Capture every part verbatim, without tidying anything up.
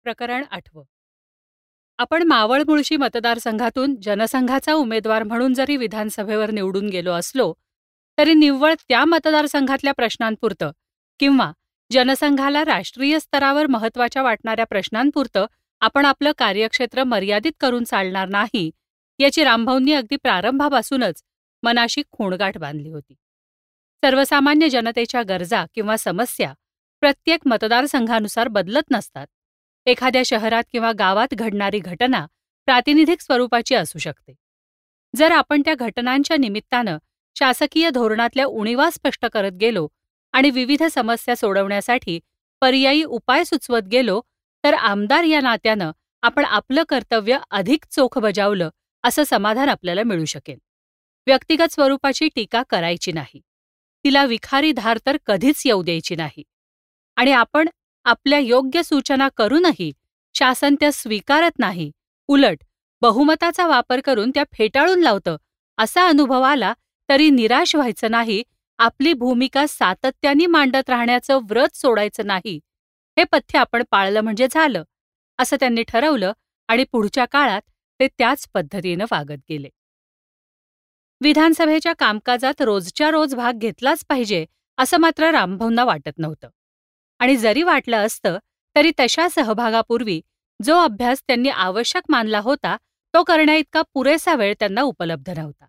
प्रकरण आठवं. आपण मावळ मुळशी मतदारसंघातून जनसंघाचा उमेदवार म्हणून जरी विधानसभेवर निवडून गेलो असलो तरी निव्वळ त्या मतदारसंघातल्या प्रश्नांपुरतं किंवा जनसंघाला राष्ट्रीय स्तरावर महत्त्वाच्या वाटणाऱ्या प्रश्नांपुरतं आपण आपलं कार्यक्षेत्र मर्यादित करून चालणार नाही, याची रामभाऊंनी अगदी प्रारंभापासूनच मनाशी खूणगाठ बांधली होती. सर्वसामान्य जनतेच्या गरजा किंवा समस्या प्रत्येक मतदारसंघानुसार बदलत नसतात. एखाद्या शहरात किंवा गावात घडणारी घटना प्रातिनिधिक स्वरूपाची असू शकते. जर आपण त्या घटनांच्या निमित्तानं शासकीय धोरणातल्या उणीवा स्पष्ट करत गेलो आणि विविध समस्या सोडवण्यासाठी पर्यायी उपाय सुचवत गेलो तर आमदार या नात्यानं आपण आपलं कर्तव्य अधिक चोख बजावलं असं समाधान आपल्याला मिळू शकेल. व्यक्तिगत स्वरूपाची टीका करायची नाही, तिला विखारी धार तर कधीच येऊ द्यायची नाही. आणि आपण आपल्या योग्य सूचना करूनही शासन त्या स्वीकारत नाही, उलट बहुमताचा वापर करून त्या फेटाळून लावतं, असा अनुभव आला तरी निराश व्हायचं नाही, आपली भूमिका सातत्याने मांडत राहण्याचं व्रत सोडायचं नाही. हे पथ्य आपण पाळलं म्हणजे झालं, असं त्यांनी ठरवलं आणि पुढच्या काळात ते त्याच पद्धतीनं वागत गेले. विधानसभेच्या कामकाजात रोजच्या रोज भाग घेतलाच पाहिजे असं मात्र रामभाऊंना वाटत नव्हतं. आणि जरी वाटलं असतं तरी तशा सहभागापूर्वी जो अभ्यास त्यांनी आवश्यक मानला होता तो करण्याइतका पुरेसा वेळ त्यांना उपलब्ध नव्हता.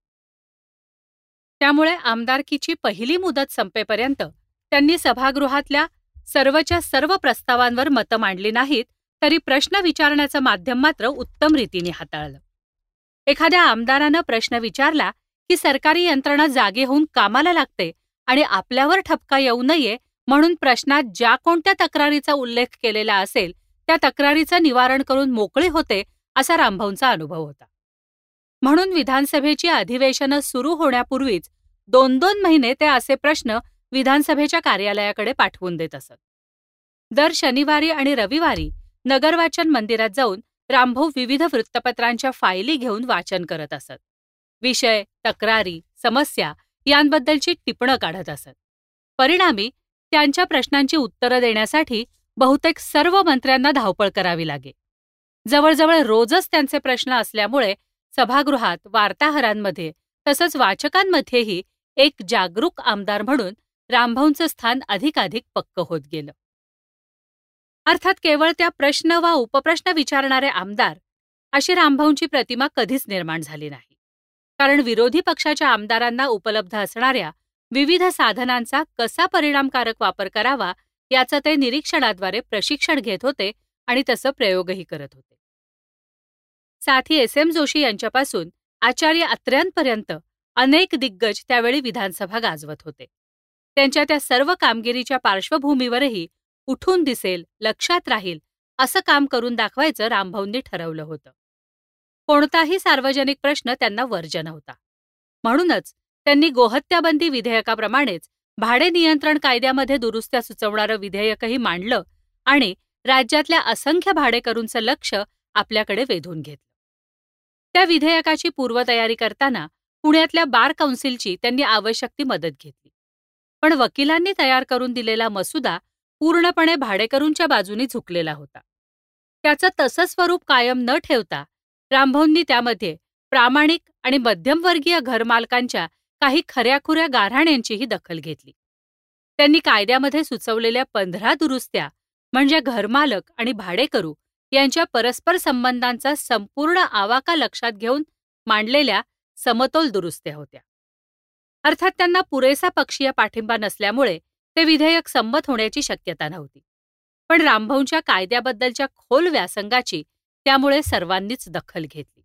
त्यामुळे आमदारकीची पहिली मुदत संपेपर्यंत त्यांनी सभागृहातल्या सर्वच्या सर्व प्रस्तावांवर मतं मांडली नाहीत, तरी प्रश्न विचारण्याचं माध्यम मात्र उत्तम रीतीने हाताळलं. एखाद्या आमदारानं प्रश्न विचारला की सरकारी यंत्रणा जागे होऊन कामाला लागते आणि आपल्यावर ठपका येऊ नये म्हणून प्रश्नात ज्या कोणत्या तक्रारीचा उल्लेख केलेला असेल त्या तक्रारीचं निवारण करून मोकळे होते, असा रामभाऊंचा अनुभव होता. म्हणून विधानसभेची अधिवेशनं सुरू होण्यापूर्वीच दोन दोन महिने ते असे प्रश्न विधानसभेच्या कार्यालयाकडे पाठवून देत असत. दर शनिवारी आणि रविवारी नगरवाचन मंदिरात जाऊन रामभाऊ विविध वृत्तपत्रांच्या फायली घेऊन वाचन करत असत. विषय, तक्रारी, समस्या यांबद्दलची टिपणं काढत असत. परिणामी त्यांच्या प्रश्नांची उत्तरं देण्यासाठी बहुतेक सर्व मंत्र्यांना धावपळ करावी लागे. जवळजवळ रोजच त्यांचे प्रश्न असल्यामुळे सभागृहात, वार्ताहरांमध्ये तसंच वाचकांमध्येही एक जागरूक आमदार म्हणून रामभाऊंचं स्थान अधिकाधिक पक्क होत गेलं. अर्थात केवळ त्या प्रश्न वा उपप्रश्न विचारणारे आमदार अशी रामभाऊंची प्रतिमा कधीच निर्माण झाली नाही. कारण विरोधी पक्षाच्या आमदारांना उपलब्ध असणाऱ्या विविध साधनांचा कसा परिणामकारक वापर करावा याचं ते निरीक्षणाद्वारे प्रशिक्षण घेत होते आणि तसं प्रयोगही करत होते. साथी एस एम जोशी यांच्यापासून आचार्य अत्र्यांपर्यंत अनेक दिग्गज त्यावेळी विधानसभा गाजवत होते. त्यांच्या त्या सर्व कामगिरीच्या पार्श्वभूमीवरही उठून दिसेल, लक्षात राहील असं काम करून दाखवायचं रामभाऊंनी ठरवलं होतं. कोणताही सार्वजनिक प्रश्न त्यांना वर्ज्य नव्हता. म्हणूनच त्यांनी गोहत्याबंदी विधेयकाप्रमाणेच भाडे नियंत्रण कायद्यामध्ये दुरुस्त्या सुचवणारं विधेयकही मांडलं आणि राज्यातल्या असंख्य भाडेकरूंचं लक्ष आपल्याकडे वेधून घेतलं. त्या विधेयकाची पूर्वतयारी करताना पुण्यातल्या बार कौन्सिलची त्यांनी आवश्यक ती मदत घेतली. पण वकिलांनी तयार करून दिलेला मसुदा पूर्णपणे भाडेकरूंच्या बाजूनी झुकलेला होता. त्याचं तसं स्वरूप कायम न ठेवता रामभाऊंनी त्यामध्ये प्रामाणिक आणि मध्यमवर्गीय घरमालकांच्या काही खऱ्याखुऱ्या गाऱ्हाण्यांचीही दखल घेतली. त्यांनी कायद्यामध्ये सुचवलेल्या पंधरा दुरुस्त्या म्हणजे घरमालक आणि भाडेकरू यांच्या परस्पर संबंधांचा संपूर्ण आवाका लक्षात घेऊन मांडलेल्या समतोल दुरुस्त्या होत्या. अर्थात त्यांना पुरेसा पक्षीय पाठिंबा नसल्यामुळे ते विधेयक संमत होण्याची शक्यता नव्हती. पण रामभाऊंच्या कायद्याबद्दलच्या खोल व्यासंगाची त्यामुळे सर्वांनीच दखल घेतली.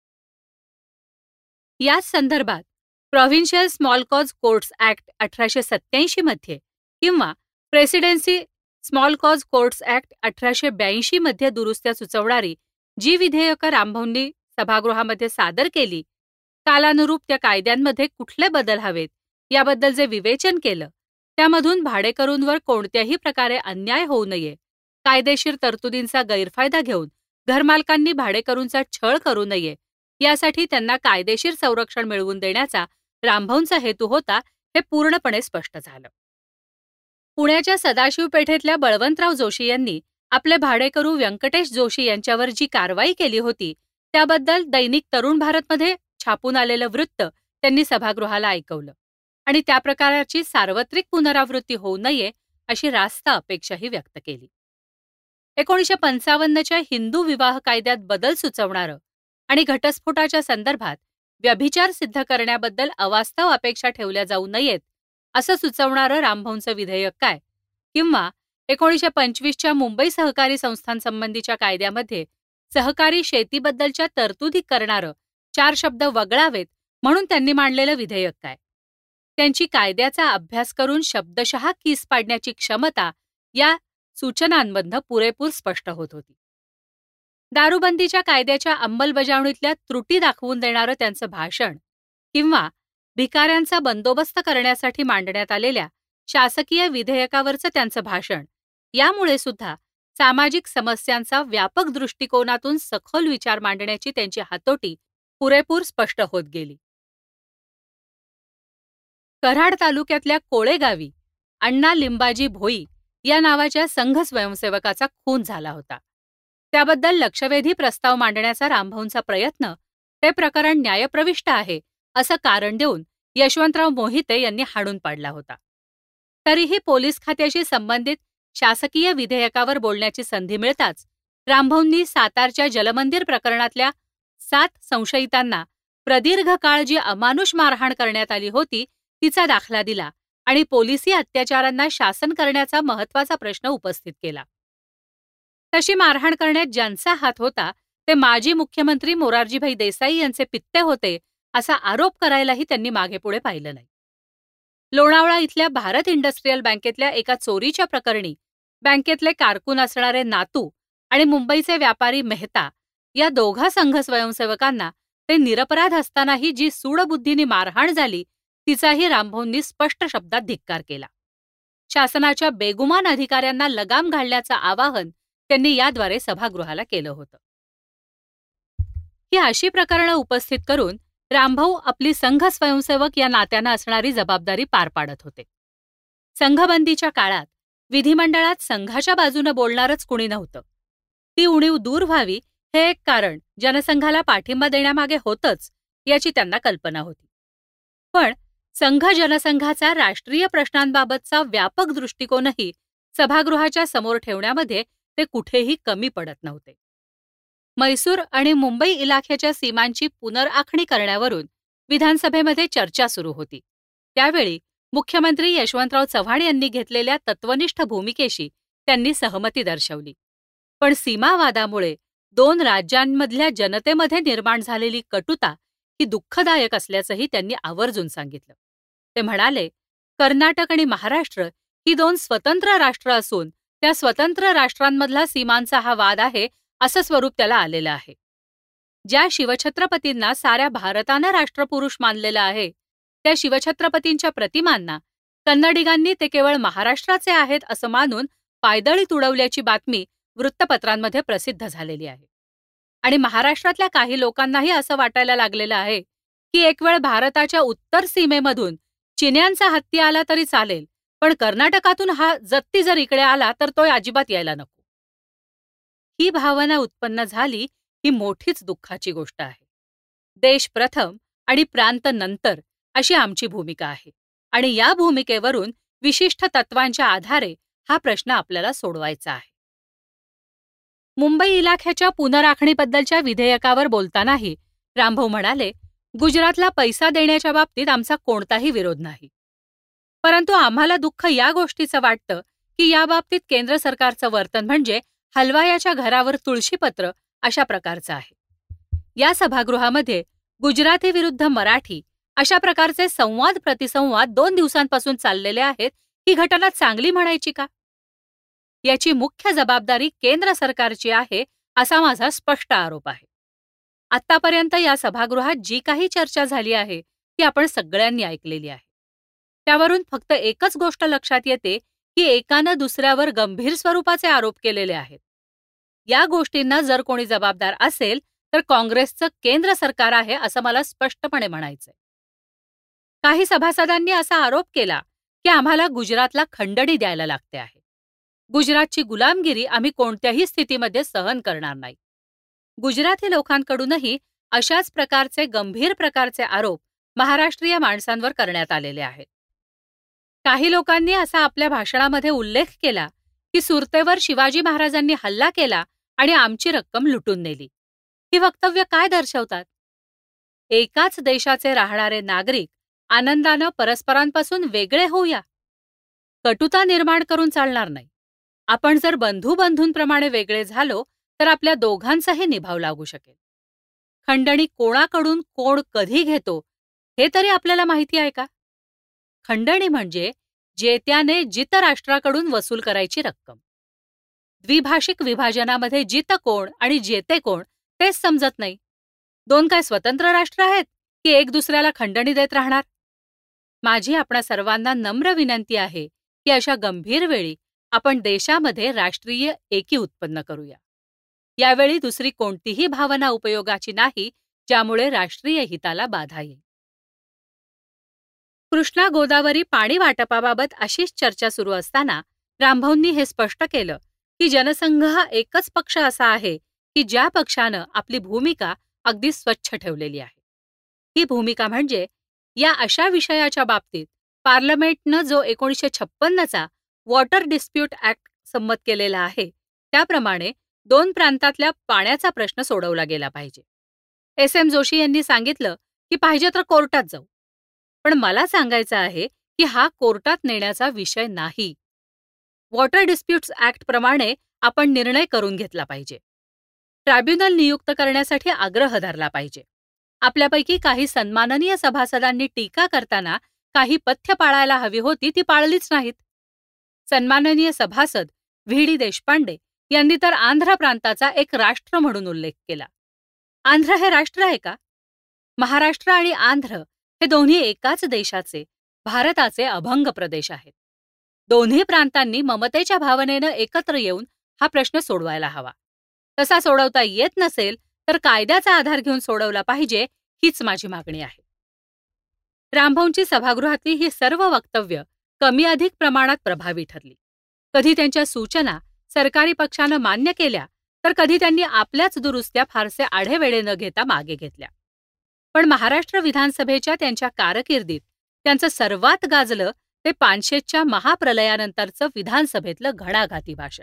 याच संदर्भात provincial small cause courts act अठराशे सत्याऐंशी मध्ये किंवा presidency small cause courts act अठराशे ब्याऐंशी मध्ये दुरुस्त्या सुचवणारी जी विधेयकं रामभाऊंनी सभागृहामध्ये सादर केली, कालानुरूप त्या कायद्यांमध्ये कुठले बदल हवेत याबद्दल जे विवेचन केलं, त्यामधून भाडेकरूंवर कोणत्याही प्रकारे अन्याय होऊ नये, कायदेशीर तरतुदींचा गैरफायदा घेऊन घरमालकांनी भाडेकरूंचा छळ करू नये यासाठी त्यांना कायदेशीर संरक्षण मिळवून देण्याचा रामभाऊंचा हेतू होता, हे पूर्णपणे स्पष्ट झालं. पुण्याच्या सदाशिव पेठेतल्या बळवंतराव जोशी यांनी आपले भाडेकरू व्यंकटेश जोशी यांच्यावर जी कारवाई केली होती त्याबद्दल दैनिक तरुण भारतमध्ये छापून आलेलं वृत्त त्यांनी सभागृहाला ऐकवलं आणि त्या प्रकाराची सार्वत्रिक पुनरावृत्ती होऊ नये अशी रास्त अपेक्षाही व्यक्त केली. एकोणीसशे पंचावन्नच्या हिंदू विवाह कायद्यात बदल सुचवणारं आणि घटस्फोटाच्या संदर्भात व्यभिचार सिद्ध करण्याबद्दल अवास्तव अपेक्षा ठेवल्या जाऊ नयेत असं सुचवणारं रामभाऊंचं विधेयक काय, किंवा एकोणीसशे पंचवीसच्या मुंबई सहकारी संस्थांसंबंधीच्या कायद्यामध्ये सहकारी शेतीबद्दलच्या तरतुदी करणारं चार शब्द वगळावेत म्हणून त्यांनी मांडलेलं विधेयक काय, त्यांची कायद्याचा अभ्यास करून शब्दशः कीस पाडण्याची क्षमता या सूचनांमधनं पुरेपूर स्पष्ट होत होती. दारूबंदीच्या कायद्याच्या अंमलबजावणीतल्या त्रुटी दाखवून देणारं त्यांचं भाषण किंवा भिकाऱ्यांचा बंदोबस्त करण्यासाठी मांडण्यात आलेल्या शासकीय विधेयकावरचं त्यांचं भाषण यामुळे सुद्धा सामाजिक समस्यांचा व्यापक दृष्टिकोनातून सखोल विचार मांडण्याची त्यांची हातोटी पुरेपूर स्पष्ट होत गेली. कराड तालुक्यातल्या कोळेगावी अण्णा लिंबाजी भोई या नावाच्या संघ स्वयंसेवकाचा खून झाला होता. त्याबद्दल लक्षवेधी प्रस्ताव मांडण्याचा रामभाऊंचा प्रयत्न ते प्रकरण न्यायप्रविष्ट आहे असं कारण देऊन यशवंतराव मोहिते यांनी हाणून पाडला होता. तरीही पोलीस खात्याशी संबंधित शासकीय विधेयकावर बोलण्याची संधी मिळताच रामभाऊंनी सातारच्या जलमंदिर प्रकरणातल्या सात संशयितांना प्रदीर्घ काळ जी अमानुष मारहाण करण्यात आली होती तिचा दाखला दिला आणि पोलिसी अत्याचारांना शासन करण्याचा महत्त्वाचा प्रश्न उपस्थित केला. तशी मारहाण करण्यात ज्यांचा हात होता ते माजी मुख्यमंत्री मोरारजीभाई देसाई यांचे पित्ते होते असा आरोप करायलाही त्यांनी मागेपुढे पाहिलं नाही. लोणावळा इथल्या भारत इंडस्ट्रीयल बँकेतल्या एका चोरीच्या प्रकरणी बँकेतले कारकून असणारे नातू आणि मुंबईचे व्यापारी मेहता या दोघा संघ स्वयंसेवकांना ते निरपराध असतानाही जी सूडबुद्धीने मारहाण झाली तिचाही रामभाऊंनी स्पष्ट शब्दात धिक्कार केला. शासनाच्या बेगुमान अधिकाऱ्यांना लगाम घालण्याचं आवाहन त्यांनी याद्वारे सभागृहाला केलं होतं. ही अशी प्रकरणं उपस्थित करून रामभाऊ आपली संघ स्वयंसेवक या नात्यानं असणारी जबाबदारी पार पाडत होते. संघबंदीच्या काळात विधिमंडळात संघाच्या बाजूनं बोलणारच कुणी नव्हतं. ती उणीव दूर व्हावी हे एक कारण जनसंघाला पाठिंबा देण्यामागे होतंच याची त्यांना कल्पना होती. पण संघ जनसंघाचा राष्ट्रीय प्रश्नांबाबतचा व्यापक दृष्टिकोनही सभागृहाच्या समोर ठेवण्यामध्ये ते कुठेही कमी पडत नव्हते. मैसूर आणि मुंबई इलाख्याच्या सीमांची पुनर्आखणी करण्यावरून विधानसभेमध्ये चर्चा सुरू होती. त्यावेळी मुख्यमंत्री यशवंतराव चव्हाण यांनी घेतलेल्या तत्वनिष्ठ भूमिकेशी त्यांनी सहमती दर्शवली. पण सीमावादामुळे दोन राज्यांमधल्या जनतेमध्ये निर्माण झालेली कटुता ही दुःखदायक असल्याचंही त्यांनी आवर्जून सांगितलं. ते म्हणाले, कर्नाटक आणि महाराष्ट्र ही दोन स्वतंत्र राष्ट्र असून त्या स्वतंत्र राष्ट्रांमधला सीमांचा हा वाद आहे असं स्वरूप त्याला आलेलं आहे. ज्या शिवछत्रपतींना साऱ्या भारतानं राष्ट्रपुरुष मानलेलं आहे त्या शिवछत्रपतींच्या प्रतिमांना कन्नडिगांनी ते केवळ महाराष्ट्राचे आहेत असं मानून पायदळीत उडवल्याची बातमी वृत्तपत्रांमध्ये प्रसिद्ध झालेली आहे. आणि महाराष्ट्रातल्या काही लोकांनाही असं वाटायला लागलेलं आहे की एक वेळ भारताच्या उत्तर सीमेमधून चिन्यांचा हत्ती आला तरी चालेल, पण कर्नाटकातून हा जत्ती जर इकडे आला तर तो अजिबात यायला नको. ही भावना उत्पन्न झाली ही मोठीच दुःखाची गोष्ट आहे. देश प्रथम आणि प्रांत नंतर अशी आमची भूमिका आहे आणि या भूमिकेवरून विशिष्ट तत्वांच्या आधारे हा प्रश्न आपल्याला सोडवायचा आहे. मुंबई इलाख्याच्या पुनराखणीबद्दलच्या विधेयकावर बोलतानाही रामभाऊ म्हणाले, गुजरातला पैसा देण्याच्या बाबतीत आमचा कोणताही विरोध नाही, परंतु आम्हाला दुःख या गोष्टीचं वाटतं की याबाबतीत केंद्र सरकारचं वर्तन म्हणजे हलवायाच्या घरावर तुळशीपत्र अशा प्रकारचं आहे. या सभागृहामध्ये गुजराती विरुद्ध मराठी अशा प्रकारचे संवाद प्रतिसंवाद दोन दिवसांपासून चाललेले आहेत. ही घटना चांगली म्हणायची का? याची मुख्य जबाबदारी केंद्र सरकारची आहे असा माझा स्पष्ट आरोप आहे. आतापर्यंत या सभागृहात जी काही चर्चा झाली आहे ती आपण सगळ्यांनी ऐकलेली आहे. त्यावरून फक्त एकच गोष्ट लक्षात येते की एकानं दुसऱ्यावर गंभीर स्वरूपाचे आरोप केलेले आहेत. या गोष्टींना जर कोणी जबाबदार असेल तर काँग्रेसचं केंद्र सरकार आहे असं मला स्पष्टपणे म्हणायचंय. काही सभासदांनी असा आरोप केला की आम्हाला गुजरातला खंडणी द्यायला लागते आहे. गुजरातची गुलामगिरी आम्ही कोणत्याही स्थितीमध्ये सहन करणार नाही. गुजराती लोकांकडूनही अशाच प्रकारचे गंभीर प्रकारचे आरोप महाराष्ट्रीय माणसांवर करण्यात आलेले आहेत. काही लोकांनी असा आपल्या भाषणामध्ये उल्लेख केला की सुरतेवर शिवाजी महाराजांनी हल्ला केला आणि आमची रक्कम लुटून नेली. ही वक्तव्य काय दर्शवतात? एकाच देशाचे राहणारे नागरिक आनंदानं परस्परांपासून वेगळे होऊया. कटुता निर्माण करून चालणार नाही. आपण जर बंधू बंधूंप्रमाणे वेगळे झालो तर आपल्या दोघांचाही निभाव लागू शकेल. खंडणी कोणाकडून कोण कधी घेतो हे तरी आपल्याला माहिती आहे का? खंडणी म्हणजे जेत्याने जित राष्ट्राकडून वसूल करायची रक्कम. द्विभाषिक विभाजनामध्ये जित कोण आणि जेते कोण तेच समजत नाही. दोन काय स्वतंत्र राष्ट्र आहेत की एक दुसऱ्याला खंडणी देत राहणार? माझी आपणा सर्वांना नम्र विनंती आहे की अशा गंभीर वेळी आपण देशामध्ये राष्ट्रीय एकी उत्पन्न करूया. यावेळी दुसरी कोणतीही भावना उपयोगाची नाही ज्यामुळे राष्ट्रीय हिताला बाधा येईल. कृष्णा गोदावरी पाणी वाटपाबाबत अशीच चर्चा सुरू असताना रामभाऊंनी हे स्पष्ट केलं की जनसंघ हा एकच पक्ष असा आहे की ज्या पक्षानं आपली भूमिका अगदी स्वच्छ ठेवलेली आहे. ही भूमिका म्हणजे या अशा विषयाच्या बाबतीत पार्लमेंटनं जो एकोणीसशे छप्पन्नचा वॉटर डिस्प्यूट ऍक्ट संमत केलेला आहे त्याप्रमाणे दोन प्रांतातल्या पाण्याचा प्रश्न सोडवला गेला पाहिजे. एस एम जोशी यांनी सांगितलं की पाहिजे तर कोर्टात जाऊ. पण मला सांगायचं आहे की हा कोर्टात नेण्याचा विषय नाही. वॉटर डिस्प्यूट्स ऍक्ट प्रमाणे आपण निर्णय करून घेतला पाहिजे. ट्रायब्युनल नियुक्त करण्यासाठी आग्रह धरला पाहिजे. आपल्यापैकी काही सन्माननीय सभासदांनी टीका करताना काही पथ्य पाळायला हवी होती ती पाळलीच नाहीत. सन्माननीय सभासद व्ही डी देशपांडे यांनी तर आंध्र प्रांताचा एक राष्ट्र म्हणून उल्लेख केला. आंध्र हे राष्ट्र आहे का? महाराष्ट्र आणि आंध्र हे दोन्ही एकाच देशाचे, भारताचे अभंग प्रदेश आहेत. दोन्ही प्रांतांनी ममतेच्या भावनेनं एकत्र येऊन हा प्रश्न सोडवायला हवा. तसा सोडवता येत नसेल तर कायद्याचा आधार घेऊन सोडवला पाहिजे हीच माझी मागणी आहे. रामभाऊंची सभागृहातली ही सर्व वक्तव्य कमी अधिक प्रमाणात प्रभावी ठरली. कधी त्यांच्या सूचना सरकारी पक्षानं मान्य केल्या तर कधी त्यांनी आपल्याच दुरुस्त्या फारसे आढेवेढे न घेता मागे घेतल्या. पण महाराष्ट्र विधानसभेच्या त्यांच्या कारकिर्दीत त्यांचं सर्वात गाजलं ते पानशेतच्या महाप्रलयानंतरचं विधानसभेतलं घणाघाती भाषण.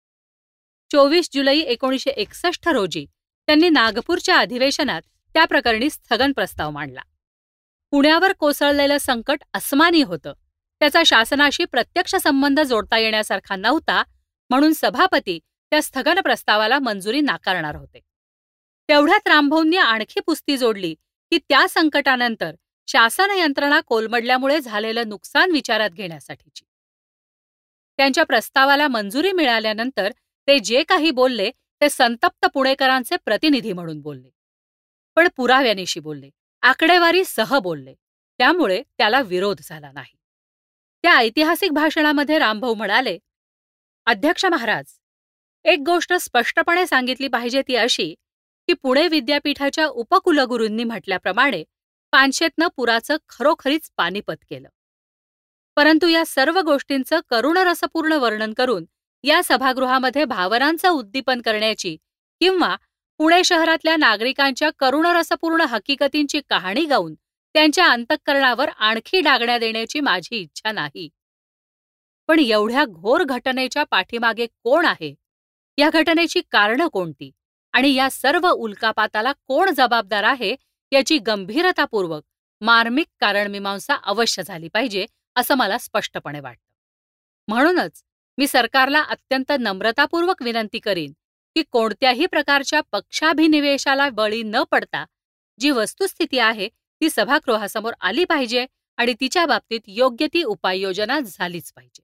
चोवीस जुलै एकोणीसशे एकसष्ट रोजी त्यांनी नागपूरच्या अधिवेशनात त्या प्रकरणी स्थगन प्रस्ताव मांडला. पुण्यावर कोसळलेलं संकट अस्मानी होतं. त्याचा शासनाशी प्रत्यक्ष संबंध जोडता येण्यासारखा नव्हता म्हणून सभापती त्या स्थगन प्रस्तावाला मंजुरी नाकारणार होते. तेवढ्यात रामभाऊंनी आणखी पुस्ती जोडली की त्या संकटानंतर शासन यंत्रणा कोलमडल्यामुळे झालेलं नुकसान विचारात घेण्यासाठीची. त्यांच्या प्रस्तावाला मंजुरी मिळाल्यानंतर ते जे काही बोलले ते संतप्त पुणेकरांचे प्रतिनिधी म्हणून बोलले. पण पुराव्यानिशी बोलले, आकडेवारी सह बोलले. त्यामुळे त्याला विरोध झाला नाही. त्या ऐतिहासिक भाषणामध्ये रामभाऊ म्हणाले, अध्यक्ष महाराज, एक गोष्ट स्पष्टपणे सांगितली पाहिजे ती अशी की पुणे विद्यापीठाच्या उपकुलगुरूंनी म्हटल्याप्रमाणे पानशेतनं पुराचं खरोखरीच पानिपत केलं. परंतु या सर्व गोष्टींचं करुणरसपूर्ण वर्णन करून या सभागृहामध्ये भावनांचं उद्दीपन करण्याची किंवा पुणे शहरातल्या नागरिकांच्या करुणरसपूर्ण हकीकतींची कहाणी गाऊन त्यांच्या अंतःकरणावर आणखी डागण्या देण्याची माझी इच्छा नाही. पण एवढ्या घोर घटनेच्या पाठीमागे कोण आहे, या घटनेची कारणं कोणती आणि या सर्व उल्कापाताला कोण जबाबदार आहे याची गंभीरतापूर्वक मार्मिक कारणमीमांसा अवश्य झाली पाहिजे असं मला स्पष्टपणे वाटतं. म्हणूनच मी सरकारला अत्यंत नम्रतापूर्वक विनंती करीन की कोणत्याही प्रकारच्या पक्षाभिनिवेशाला बळी न पडता जी वस्तुस्थिती आहे ती सभागृहासमोर आली पाहिजे आणि तिच्या बाबतीत योग्य ती उपाययोजना झालीच पाहिजे.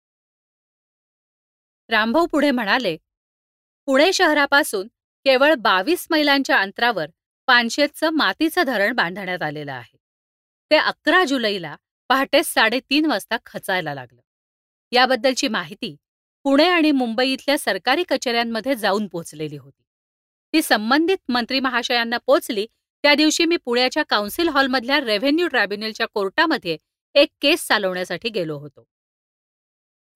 रामभाऊ पुढे म्हणाले, पुणे शहरापासून केवळ बावीस मैलांच्या अंतरावर पानशेतचं मातीचं धरण बांधण्यात आलेलं आहे. ते अकरा जुलैला पहाटे साडेतीन वाजता खचायला लागलं. याबद्दलची माहिती पुणे आणि मुंबई इथल्या सरकारी कचेऱ्यांमध्ये जाऊन पोचलेली होती. ती संबंधित मंत्री महाशयांना पोचली त्या दिवशी मी पुण्याच्या काउन्सिल हॉलमधल्या रेव्हेन्यू ट्रायब्युनलच्या कोर्टामध्ये एक केस चालवण्यासाठी गेलो होतो.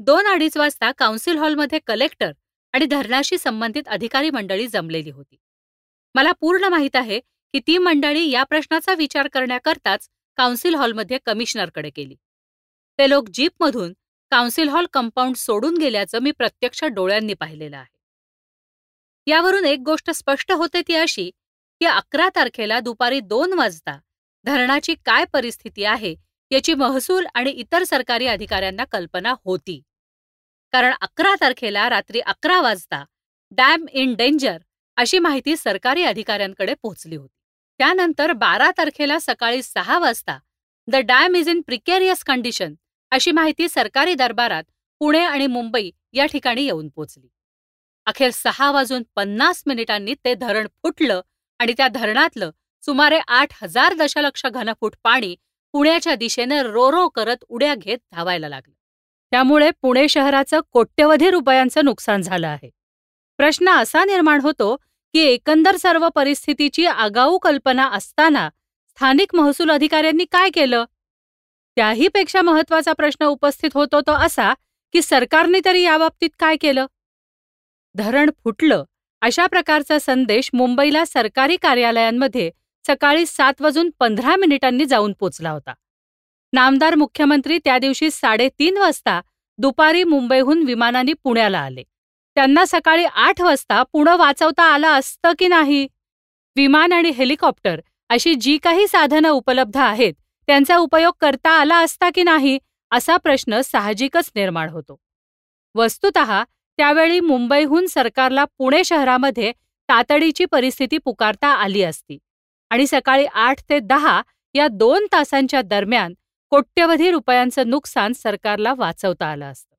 दोन अडीच वाजता काउन्सिल हॉलमध्ये कलेक्टर आणि धरणाशी संबंधित अधिकारी मंडळी जमलेली होती. मला पूर्ण माहीत आहे की ती मंडळी या प्रश्नाचा विचार करण्याकरताच काउन्सिल हॉलमध्ये कमिशनरकडे गेली. ते लोक जीपमधून काउन्सिल हॉल कंपाऊंड सोडून गेल्याचं मी प्रत्यक्ष डोळ्यांनी पाहिलेलं आहे. यावरून एक गोष्ट स्पष्ट होते ती अशी की अकरा तारखेला दुपारी दोन वाजता धरणाची काय परिस्थिती आहे याची महसूल आणि इतर सरकारी अधिकाऱ्यांना कल्पना होती. कारण अकरा तारखेला रात्री अकरा वाजता डॅम इन डेंजर अशी माहिती सरकारी अधिकाऱ्यांकडे पोहोचली होती. त्यानंतर बारा तारखेला सकाळी सहा वाजता the dam is in precarious condition अशी माहिती सरकारी दरबारात पुणे आणि मुंबई या ठिकाणी येऊन पोचली. अखेर सहा वाजून पन्नास मिनिटांनी ते धरण फुटलं आणि त्या धरणातलं सुमारे आठ हजार दशलक्ष घनफूट पाणी पुण्याच्या दिशेने रो रो करत उड्या घेत धावायला लागलं. त्यामुळे पुणे शहराचं कोट्यवधी रुपयांचं नुकसान झालं आहे. प्रश्न असा निर्माण होतो की एकंदर सर्व परिस्थितीची आगाऊ कल्पना असताना स्थानिक महसूल अधिकाऱ्यांनी काय केलं? त्याहीपेक्षा महत्त्वाचा प्रश्न उपस्थित होतो तो असा की सरकारने तरी याबाबतीत काय केलं? धरण फुटलं अशा प्रकारचा संदेश मुंबईला सरकारी कार्यालयांमध्ये सकाळी सात वाजून पंधरा मिनिटांनी जाऊन पोचला होता. नामदार मुख्यमंत्री त्या दिवशी साडेतीन वाजता दुपारी मुंबईहून विमानाने पुण्याला आले. त्यांना सकाळी आठ वाजता पुणे वाचवता आलं असतं की नाही? विमान आणि हेलिकॉप्टर अशी जी काही साधनं उपलब्ध आहेत त्यांचा उपयोग करता आला असता की नाही असा प्रश्न साहजिकच निर्माण होतो. वस्तुतः त्यावेळी मुंबईहून सरकारला पुणे शहरामध्ये तातडीची परिस्थिती पुकारता आली असती आणि सकाळी आठ ते दहा या दोन तासांच्या दरम्यान कोट्यवधी रुपयांचं नुकसान सरकारला वाचवता आलं असतं.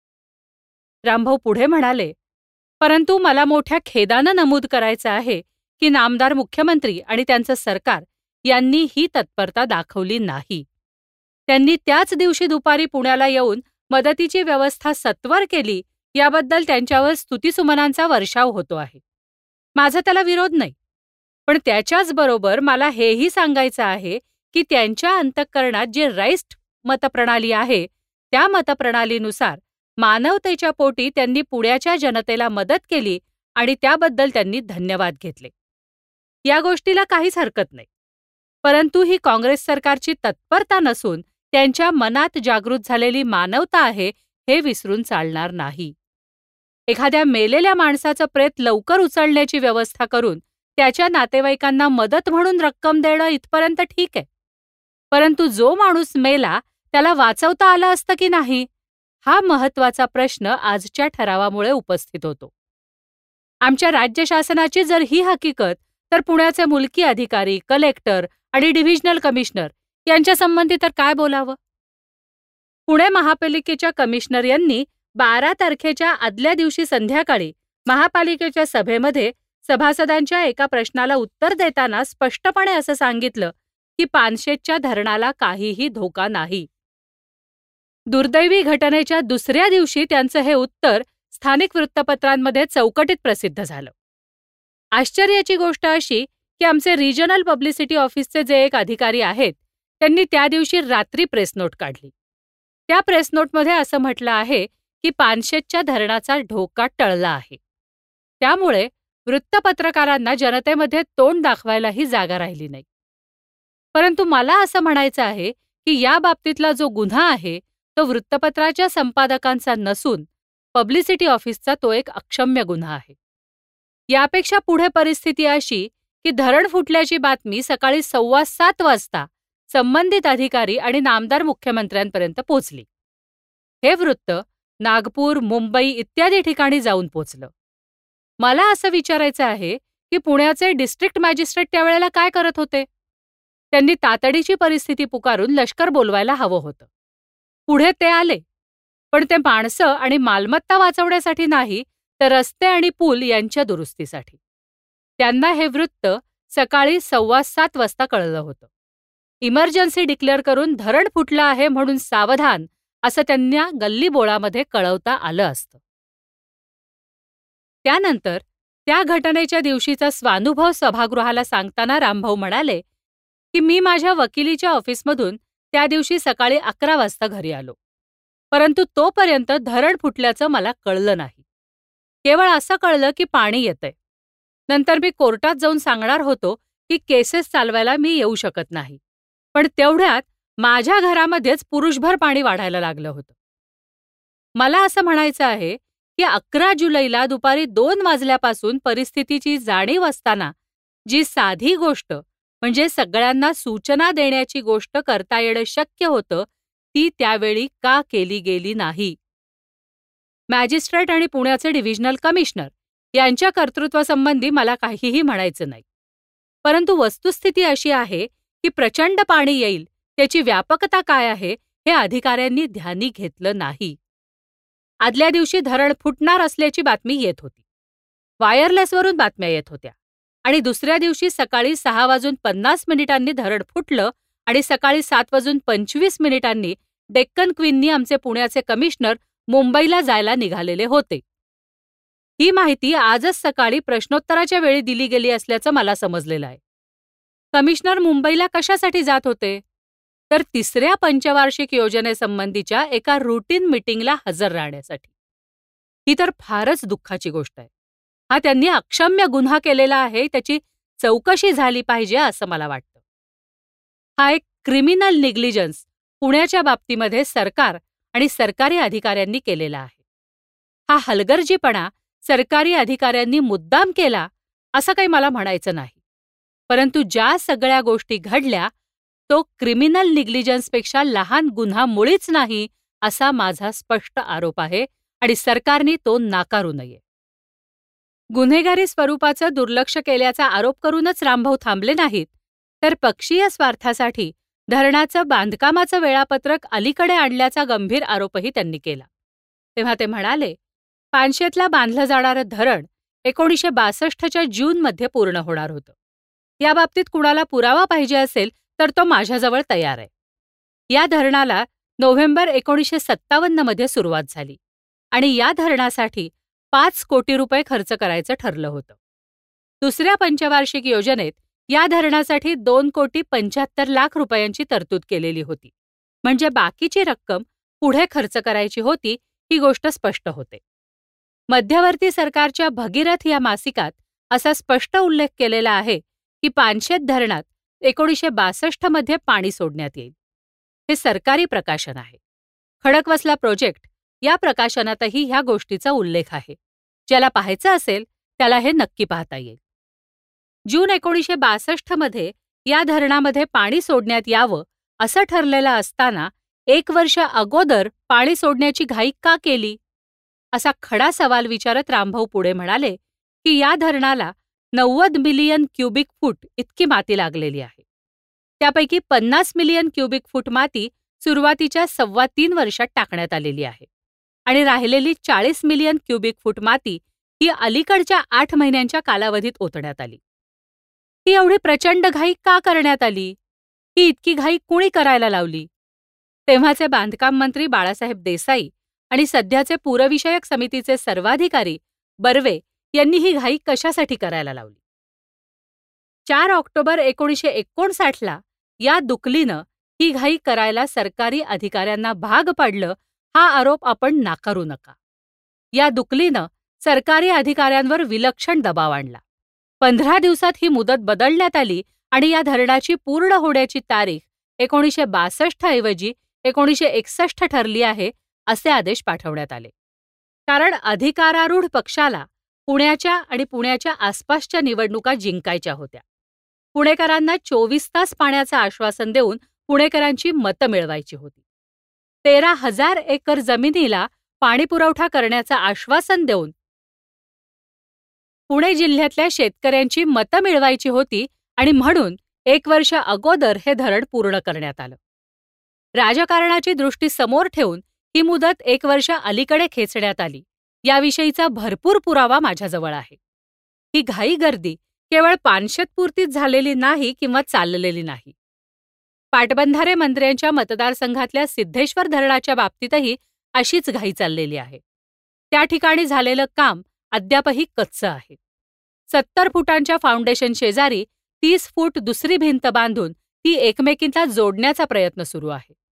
रामभाऊ पुढे म्हणाले, परंतु मला मोठ्या खेदानं नमूद करायचं आहे की नामदार मुख्यमंत्री आणि त्यांचं सरकार यांनी ही तत्परता दाखवली नाही. त्यांनी त्याच दिवशी दुपारी पुण्याला येऊन मदतीची व्यवस्था सत्वर केली याबद्दल त्यांच्यावर स्तुतिसुमनांचा वर्षाव होतो आहे. माझा त्याला विरोध नाही, पण त्याच्याच बरोबर मला हेही सांगायचं आहे की त्यांच्या अंतःकरणात जी राईस्ट मतप्रणाली आहे त्या मतप्रणालीनुसार मानवतेच्या पोटी त्यांनी पुण्याच्या जनतेला मदत केली आणि त्याबद्दल त्यांनी धन्यवाद घेतले. या गोष्टीला काहीच हरकत नाही. परंतु ही काँग्रेस सरकारची तत्परता नसून त्यांच्या मनात जागृत झालेली मानवता आहे हे विसरून चालणार नाही. एखाद्या मेलेल्या माणसाचं प्रेत लवकर उचलण्याची व्यवस्था करून त्याच्या नातेवाईकांना मदत म्हणून रक्कम देणं इथपर्यंत ठीक आहे. परंतु जो माणूस मेला त्याला वाचवता आलं असतं की नाही हा महत्त्वाचा प्रश्न आजच्या ठरावामुळे उपस्थित होतो. आमच्या राज्य शासनाची जर ही हकीकत तर पुण्याचे मुलकी अधिकारी, कलेक्टर आणि डिव्हिजनल कमिशनर यांच्या संबंधी तर काय बोलावं? पुणे महापालिकेच्या कमिशनर यांनी बारा तारखेच्या आदल्या दिवशी संध्याकाळी महापालिकेच्या सभेमध्ये सभासदांच्या एका प्रश्नाला उत्तर देताना स्पष्टपणे असं सांगितलं की पानशेतच्या धरणाला काहीही धोका नाही. दुर्दैवी घटनेच्या दुसऱ्या दिवशी त्यांचं हे उत्तर स्थानिक वृत्तपत्रांमध्ये चौकटीत प्रसिद्ध झालं. आश्चर्याची गोष्ट अशी की आमचे रिजनल पब्लिसिटी ऑफिसचे जे एक अधिकारी आहेत त्यांनी त्या दिवशी रात्री प्रेस नोट काढली. त्या प्रेस नोटमध्ये असं म्हटलं आहे की पानशेतच्या धरणाचा धोका टळला आहे. त्यामुळे वृत्तपत्रकारांना जनतेमध्ये तोंड दाखवायलाही जागा राहिली नाही. परंतु मला असं म्हणायचं आहे की या बाबतीतला जो गुन्हा आहे तो वृत्तपत्राच्या संपादकांचा नसून पब्लिसिटी ऑफिसचा तो एक अक्षम्य गुन्हा आहे. यापेक्षा पुढे परिस्थिती अशी की धरण फुटल्याची बातमी सकाळी सव्वा सात वाजता संबंधित अधिकारी आणि नामदार मुख्यमंत्र्यांपर्यंत पोचली. हे वृत्त नागपूर, मुंबई इत्यादी ठिकाणी जाऊन पोचलं. मला असं विचारायचं आहे की पुण्याचे डिस्ट्रिक्ट मॅजिस्ट्रेट त्यावेळेला काय करत होते? त्यांनी तातडीची परिस्थिती पुकारून लष्कर बोलवायला हवं होतं. पुढे ते आले, पण ते माणसं आणि मालमत्ता वाचवण्यासाठी नाही तर रस्ते आणि पूल यांच्या दुरुस्तीसाठी. त्यांना हे वृत्त सकाळी सव्वा सात वाजता कळलं होतं. इमर्जन्सी डिक्लेअर करून धरण फुटलं आहे म्हणून सावधान असं त्यांना गल्लीबोळामध्ये कळवता आलं असतं. त्यानंतर त्या घटनेच्या दिवशीचा स्वानुभव सभागृहाला सांगताना रामभाऊ म्हणाले की मी माझ्या वकिलीच्या ऑफिसमधून त्या दिवशी सकाळी अकरा वाजता घरी आलो. परंतु तोपर्यंत धरण फुटल्याचं मला कळलं नाही. केवळ असं कळलं की पाणी येतंय. नंतर मी कोर्टात जाऊन सांगणार होतो की केसेस चालवायला मी येऊ शकत नाही. पण तेवढ्यात माझ्या घरामध्येच पुरुषभर पाणी वाढायला लागलं होतं. मला असं म्हणायचं आहे की अकरा जुलैला दुपारी दोन वाजल्यापासून परिस्थितीची जाणीव असताना जी साधी गोष्ट म्हणजे सगळ्यांना सूचना देण्याची गोष्ट करता येणं शक्य होतं, ती त्यावेळी का केली गेली नाही? मॅजिस्ट्रेट आणि पुण्याचे डिव्हिजनल कमिशनर यांच्या कर्तृत्वासंबंधी मला काहीही म्हणायचं नाही. परंतु वस्तुस्थिती अशी आहे की प्रचंड पाणी येईल त्याची व्यापकता काय आहे हे अधिकाऱ्यांनी ध्यानी घेतलं नाही. आदल्या दिवशी धरण फुटणार असल्याची बातमी येत होती. वायरलेसवरून बातम्या येत होत्या आणि दुसऱ्या दिवशी सकाळी सहा वाजून पन्नास मिनिटांनी धरण फुटलं आणि सकाळी सात वाजून पंचवीस मिनिटांनी डेक्कन क्वीननी आमचे पुण्याचे कमिशनर मुंबईला जायला निघालेले होते. ही माहिती आजच सकाळी प्रश्नोत्तराच्या वेळी दिली गेली असल्याचं मला समजलेलं आहे. कमिशनर मुंबईला कशासाठी जात होते? तर तिसऱ्या पंचवार्षिक योजनेसंबंधीच्या एका रुटीन मीटिंगला हजर राहण्यासाठी. ही तर फारच दुःखाची गोष्ट आहे. हा त्यांनी अक्षम्य गुन्हा केलेला आहे, त्याची चौकशी झाली पाहिजे असं मला वाटतं. हा एक क्रिमिनल निग्लिजन्स पुण्याच्या बाबतीमध्ये सरकार आणि सरकारी अधिकाऱ्यांनी केलेला आहे. हा हलगर्जीपणा सरकारी अधिकाऱ्यांनी मुद्दाम केला असं काही मला म्हणायचं नाही. परंतु ज्या सगळ्या गोष्टी घडल्या तो क्रिमिनल निग्लिजन्सपेक्षा लहान गुन्हा मुळीच नाही असा माझा स्पष्ट आरोप आहे आणि सरकारने तो नाकारू नये. गुन्हेगारी स्वरूपाचं दुर्लक्ष केल्याचा आरोप करूनच रामभाऊ थांबले नाहीत, तर पक्षीय स्वार्थासाठी धरणाचं बांधकामाचं वेळापत्रक अलीकडे आणल्याचा गंभीर आरोपही त्यांनी केला. तेव्हा ते म्हणाले, पानशेतला बांधलं जाणारं धरण एकोणीसशे बासष्टच्या जूनमध्ये पूर्ण होणार होतं. याबाबतीत कुणाला पुरावा पाहिजे असेल तर तो माझ्याजवळ तयार आहे. या धरणाला नोव्हेंबर एकोणीसशे सत्तावन्नमध्ये सुरुवात झाली आणि या धरणासाठी पाच कोटी रुपये खर्च करायचं ठरलं होतं. दुसऱ्या पंचवार्षिक योजनेत या धरणासाठी दोन कोटी पंच्याहत्तर लाख रुपयांची तरतूद केलेली होती. म्हणजे बाकीची रक्कम पुढे खर्च करायची होती ही गोष्ट स्पष्ट होते. मध्यवर्ती सरकारच्या भगीरथ या मासिकात असा स्पष्ट उल्लेख केलेला आहे की पानशेत धरणात एकोणीसशे बासष्ट मध्ये पाणी सोडण्यात येईल. हे सरकारी प्रकाशन आहे. खडकवासला प्रोजेक्ट या प्रकाशनातही ह्या गोष्टीचा उल्लेख आहे. ज्याला पाहायचं असेल त्याला हे नक्की पाहता येईल. जून एकोणीसशे बासष्ट मध्ये या धरणामध्ये पाणी सोडण्यात यावं असं ठरलेलं असताना एक वर्ष अगोदर पाणी सोडण्याची घाई का केली असा खडा सवाल विचारत रामभाऊ पुढे म्हणाले की या धरणाला नव्वद मिलियन क्युबिक फूट इतकी माती लागलेली आहे. त्यापैकी पन्नास मिलियन क्युबिक फूट माती सुरुवातीच्या सव्वा तीन वर्षात टाकण्यात आलेली आहे आणि राहिलेली चाळीस मिलियन क्युबिक फूट माती ही अलीकडच्या आठ महिन्यांच्या कालावधीत ओतण्यात आली. ही एवढी प्रचंड घाई का करण्यात आली? ही इतकी घाई कुणी करायला लावली? तेव्हाचे बांधकाम मंत्री बाळासाहेब देसाई आणि सध्याचे पूरविषयक समितीचे सर्वाधिकारी बर्वे यांनी ही घाई कशासाठी करायला लावली? चार ऑक्टोबर एकोणीसशे एकोणसाठला या दुकलीनं ही घाई करायला सरकारी अधिकाऱ्यांना भाग पाडलं हा आरोप आपण नाकारू नका. या दुकलीनं सरकारी अधिकाऱ्यांवर विलक्षण दबाव आणला. पंधरा दिवसात ही मुदत बदलण्यात आली आणि या धरणाची पूर्ण होण्याची तारीख एकोणीसशे बासष्ट ऐवजी एकोणीसशे एकसष्ट ठरली आहे असे आदेश पाठवण्यात आले. कारण अधिकारारूढ पक्षाला पुण्याच्या आणि पुण्याच्या आसपासच्या निवडणुका जिंकायच्या होत्या. पुणेकरांना चोवीस तास पाण्याचं आश्वासन देऊन पुणेकरांची मतं मिळवायची होती. तेरा हजार एकर जमिनीला पाणीपुरवठा करण्याचं आश्वासन देऊन पुणे जिल्ह्यातल्या शेतकऱ्यांची मतं मिळवायची होती आणि म्हणून एक वर्ष अगोदर हे धरण पूर्ण करण्यात आलं. राजकारणाची दृष्टी समोर ठेवून ही मुदत एक वर्ष अलीकडे खेचण्यात आली याविषयीचा भरपूर पुरावा माझ्याजवळ आहे. ही घाई गर्दी केवळ पानशेतपुरतीच झालेली नाही किंवा चाललेली नाही. पाटबंधारे मंत्र्यांच्या मतदारसंघातल्या सिद्धेश्वर धरणाच्या बाबतीतही अशीच घाई चाललेली आहे. त्या ठिकाणी झालेलं काम अद्यापही कच्चं आहे. सत्तर फुटांच्या फाउंडेशन शेजारी तीस फूट दुसरी भिंत बांधून ती एकमेकींना जोडण्याचा प्रयत्न सुरू आहे.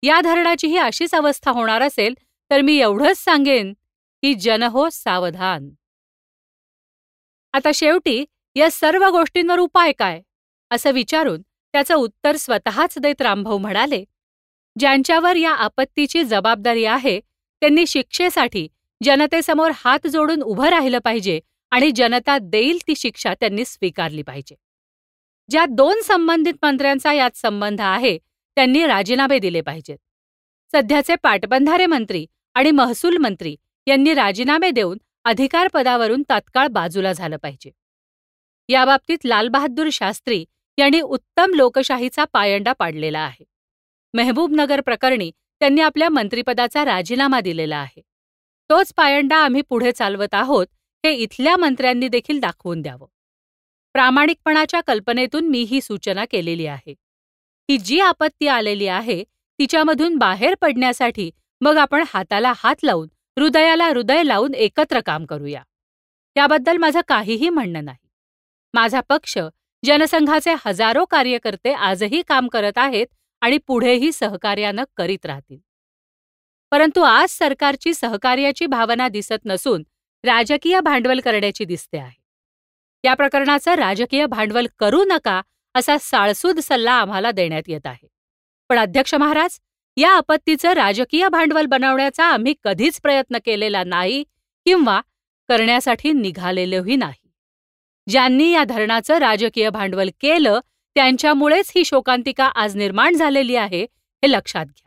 या धरणाचीही अशीच अवस्था होणार असेल तर मी एवढंच सांगेन की जनहो सावधान. आता शेवटी या सर्व गोष्टींवर उपाय काय असं विचारून त्याचं उत्तर स्वतःच देत रामभाऊ म्हणाले, ज्यांच्यावर या आपत्तीची जबाबदारी आहे त्यांनी शिक्षेसाठी जनतेसमोर हात जोडून उभं राहिलं पाहिजे आणि जनता देईल ती शिक्षा त्यांनी स्वीकारली पाहिजे. ज्या दोन संबंधित मंत्र्यांचा यात संबंध आहे त्यांनी राजीनामे दिले पाहिजेत. सध्याचे पाटबंधारे मंत्री आणि महसूल मंत्री यांनी राजीनामे देऊन अधिकार पदावरून तात्काळ बाजूला झालं पाहिजे. याबाबतीत लालबहादूर शास्त्री यांनी उत्तम लोकशाहीचा पायंडा पाडलेला आहे. मेहबूबनगर प्रकरणी त्यांनी आपल्या मंत्रिपदाचा राजीनामा दिलेला आहे. तोच पायंडा आम्ही पुढे चालवत आहोत हे इथल्या मंत्र्यांनी देखील दाखवून द्यावं. प्रामाणिकपणाच्या कल्पनेतून मी ही सूचना केलेली आहे. ही जी आपत्ती आलेली आहे तिच्यामधून बाहेर पडण्यासाठी मग आपण हाताला हात लावून हृदयाला हृदय लावून एकत्र काम करूया. त्याबद्दल माझं काहीही म्हणणं नाही. माझा पक्ष जनसंघाचे हजारो कार्यकर्ते आजही काम करत आहेत आणि पुढेही सहकार्यानं करीत राहतील. परंतु आज सरकारची सहकार्याची भावना दिसत नसून राजकीय भांडवल करण्याची दिसते आहे. या प्रकरणाचं राजकीय भांडवल करू नका असा साळसूद सल्ला आम्हाला देण्यात येत आहे. पण अध्यक्ष महाराज, या आपत्तीचं राजकीय भांडवल बनवण्याचा आम्ही कधीच प्रयत्न केलेला नाही किंवा करण्यासाठी निघालेलोही नाही. ज्यांनी या धरणाचं राजकीय भांडवल केलं त्यांच्यामुळेच ही शोकांतिका आज निर्माण झालेली आहे हे लक्षात घ्या.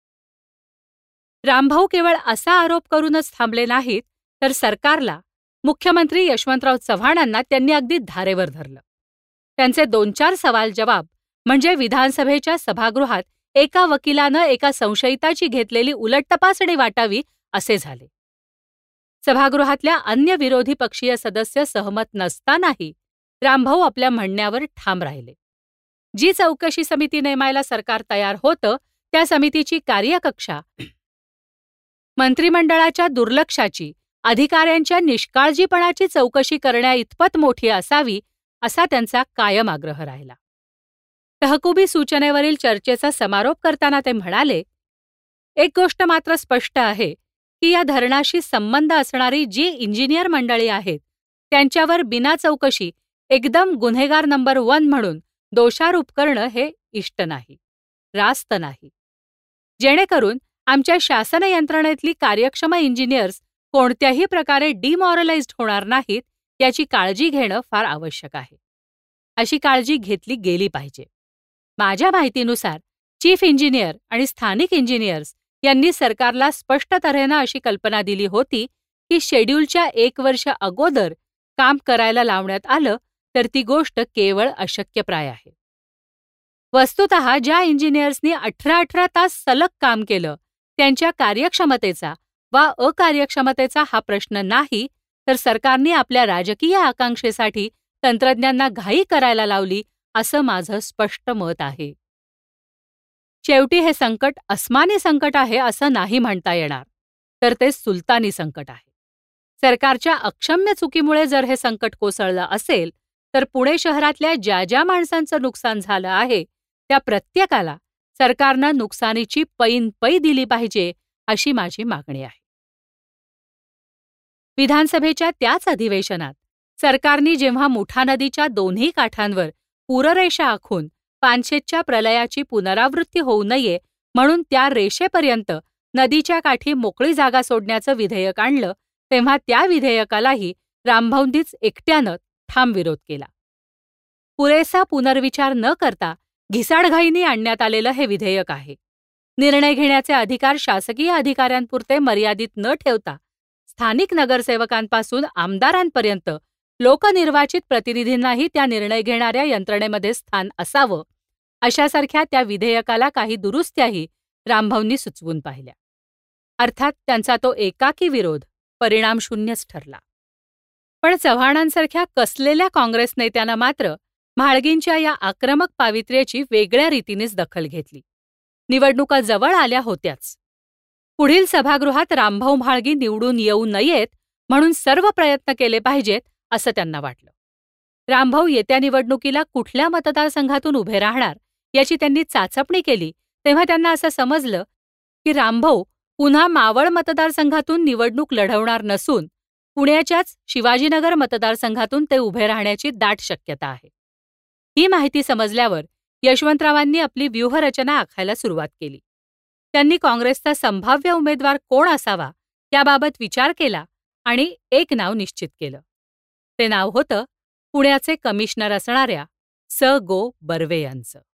रामभाऊ केवळ असा आरोप करूनच थांबले नाहीत तर सरकारला, मुख्यमंत्री यशवंतराव चव्हाणांना त्यांनी अगदी धारेवर धरलं. त्यांचे दोन चार सवाल जवाब म्हणजे विधानसभेच्या सभागृहात एका वकिलानं एका संशयिताची घेतलेली उलटतपासणी वाटावी असे झाले. सभागृहातल्या अन्य विरोधी पक्षीय सदस्य सहमत नसतानाही रामभाऊ आपल्या म्हणण्यावर ठाम राहिले. जी चौकशी समिती नेमायला सरकार तयार होतं त्या समितीची कार्यकक्षा मंत्रिमंडळाच्या दुर्लक्षाची, अधिकाऱ्यांच्या निष्काळजीपणाची चौकशी करण्या इतपत मोठी असावी असा त्यांचा कायम आग्रह राहिला. तहकुबी सूचनेवरील चर्चेचा समारोप करताना ते म्हणाले, एक गोष्ट मात्र स्पष्ट आहे की या धरणाशी संबंध असणारी जी इंजिनियर मंडळी आहेत त्यांच्यावर बिना चौकशी एकदम गुन्हेगार नंबर वन म्हणून दोषारोप करणं हे इष्ट नाही, रास्त नाही. जेणेकरून आमच्या शासन यंत्रणेतली कार्यक्षम इंजिनियर्स कोणत्याही प्रकारे डिमॉरलाइज्ड होणार नाहीत याची काळजी घेणं फार आवश्यक आहे. अशी काळजी घेतली गेली पाहिजे. माझ्या माहितीनुसार चीफ इंजिनियर आणि स्थानिक इंजिनियर्स यांनी सरकारला स्पष्ट तऱ्हेनं अशी कल्पना दिली होती की शेड्यूलच्या एक वर्ष अगोदर काम करायला लावण्यात आलं तर ती गोष्ट केवळ अशक्यप्राय आहे. वस्तुतः ज्या इंजिनियर्सनी अठरा अठरा तास सलग काम केलं त्यांच्या कार्यक्षमतेचा वा अकार्यक्षमतेचा हा प्रश्न नाही, तर सरकारने आपल्या राजकीय आकांक्षेसाठी तंत्रज्ञांना घाई करायला लावली असं माझं स्पष्ट मत आहे. शेवटी हे संकट अस्मानी संकट आहे असं नाही म्हणता येणार, तर ते सुलतानी संकट आहे. सरकारच्या अक्षम्य चुकीमुळे जर हे संकट कोसळलं असेल तर पुणे शहरातल्या ज्या ज्या माणसांचं नुकसान झालं आहे त्या प्रत्येकाला सरकारनं नुकसानीची पैन पै दिली पाहिजे अशी माझी मागणी आहे. विधानसभेच्या त्याच अधिवेशनात सरकारने जेव्हा मुठा नदीच्या दोन्ही काठांवर पूररेषा आखून पानशेतच्या प्रलयाची पुनरावृत्ती होऊ नये म्हणून त्या रेषेपर्यंत नदीच्या काठी मोकळी जागा सोडण्याचं विधेयक आणलं तेव्हा त्या विधेयकालाही रामभाऊंनीच एकट्यानं ठाम विरोध केला. पुरेसा पुनर्विचार न करता घिसाडघाईने आणण्यात आलेलं हे विधेयक आहे. निर्णय घेण्याचे अधिकार शासकीय अधिकाऱ्यांपुरते मर्यादित न ठेवता स्थानिक नगरसेवकांपासून आमदारांपर्यंत लोकनिर्वाचित प्रतिनिधींनाही त्या निर्णय घेणाऱ्या यंत्रणेमध्ये स्थान असावं अशासारख्या त्या विधेयकाला काही दुरुस्त्याही रामभाऊंनी सुचवून पाहिल्या. अर्थात त्यांचा तो एकाकी विरोध परिणामशून्यच ठरला. पण चव्हाणांसारख्या कसलेल्या काँग्रेस नेत्यानं मात्र म्हाळगींच्या या आक्रमक पावित्र्याची वेगळ्या रीतीनेच दखल घेतली. निवडणुका जवळ आल्या होत्याच. पुढील सभागृहात रामभाऊ म्हाळगी निवडून येऊ नयेत म्हणून सर्व प्रयत्न केले पाहिजेत असं त्यांना वाटलं. रामभाऊ येत्या निवडणुकीला कुठल्या मतदारसंघातून उभे राहणार याची त्यांनी चाचपणी केली तेव्हा त्यांना असं समजलं की रामभाऊ पुन्हा मावळ मतदारसंघातून निवडणूक लढवणार नसून पुण्याच्याच शिवाजीनगर मतदारसंघातून ते उभे राहण्याची दाट शक्यता आहे. ही माहिती समजल्यावर यशवंतरावांनी आपली व्यूहरचना आखायला सुरुवात केली. त्यांनी काँग्रेसचा संभाव्य उमेदवार कोण असावा याबाबत विचार केला आणि एक नाव निश्चित केलं. ते नाव होतं पुण्याचे कमिशनर असणाऱ्या स गो बर्वे यांचं.